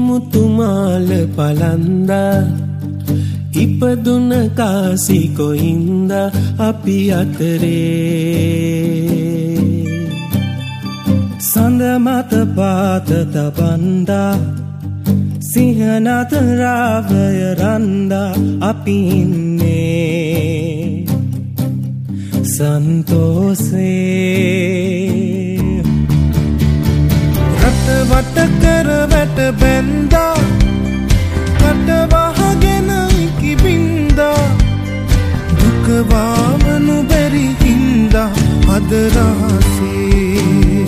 මුතුමාල පලන්දා ඉපදුන කාසි කොයින්ද අපි අතරේ සඳ මත පාත තබන්දා සිංහනාත රාවය රන්දා අපි ඉන්නේ සන්තෝසේ රට වට කර වැට බැන්දා කට වහගෙන කිබින්දා දුක වාමනු බැරි හින්දා අද රහසේ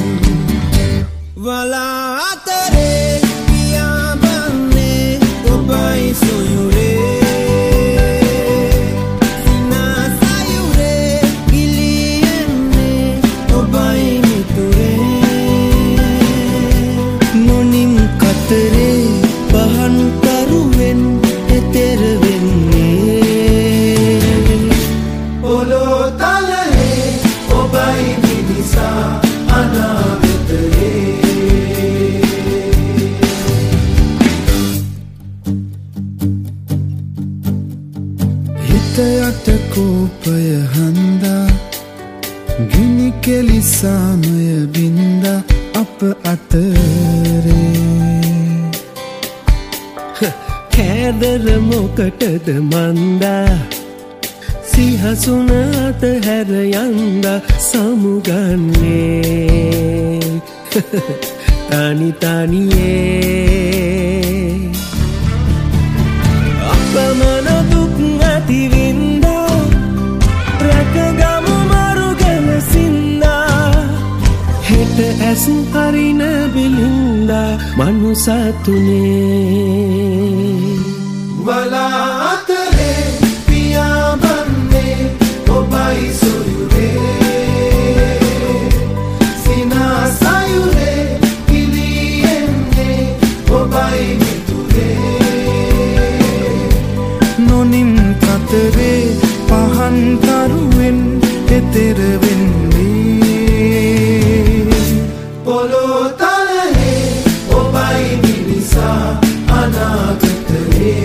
වලා අතරේ පියාඹන්නේ ඔබයි සොයුරේ සිනා සයුරේ ගිලියන්නේ ඔබයි මිතුරේ නොනිම් කතරේ පහන් කරුවෙන් එතෙර වෙන්නේ පොළොව තලයේ ඔබයි මිනිසා අනාගතයේ හිත යට කෝපය හන්දා ගිනි කෙලි සාමය බින්දා අප අතරේ කෑදර මොකටද මන්දා සිහසුන අතහැර යන්දා සමුගන්නේ තනි තනියේ අපමණ දුක් ඇතිවින්දා රැකගමු මරුගෙන සින්දා හෙට ඇසු හරින බිලින්දා මනුසතුනේ වලා අතරේ පියාඹන්නේ ඔබයි සොයුරේ සිනා සයුරේ ගිලියන්නේ ඔබයි මිතුරේ නොනිම් කතරේ පහන් තරුවෙන් එතෙර වෙන්නේ පොළොව තලයේ ඔබයි මිනිසා අනාගතයේ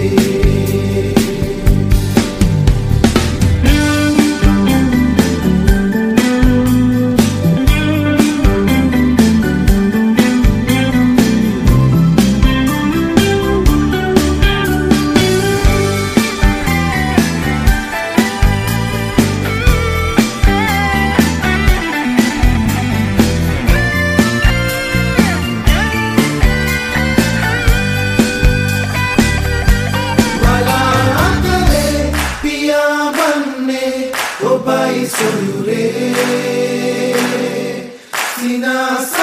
ඔබයි සොයුරේ සිනා